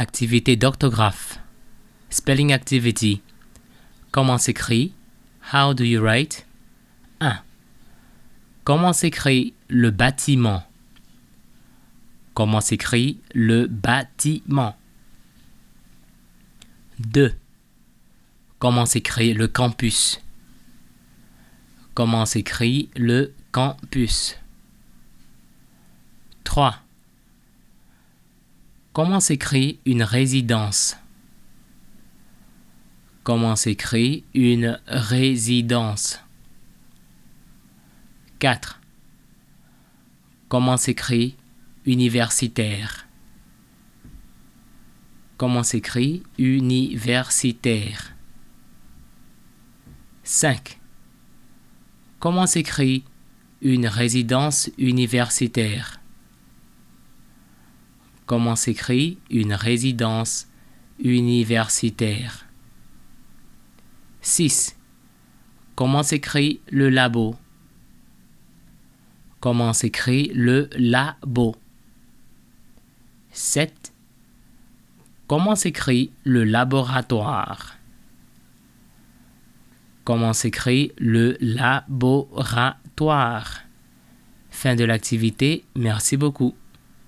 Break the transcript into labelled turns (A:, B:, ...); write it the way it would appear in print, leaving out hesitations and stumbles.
A: Activité d'orthographe. Spelling activity. Comment s'écrit? How do you write? 1. Comment s'écrit le bâtiment? Comment s'écrit le bâtiment? 2. Comment s'écrit le campus? Comment s'écrit le campus? 3. Comment s'écrit une résidence? Comment s'écrit une résidence? 4. Comment s'écrit universitaire? Comment s'écrit universitaire? 5. Comment s'écrit une résidence universitaire? Comment s'écrit une résidence universitaire? 6. Comment s'écrit le labo? Comment s'écrit le labo? 7. Comment s'écrit le laboratoire? Comment s'écrit le laboratoire? Fin de l'activité. Merci beaucoup.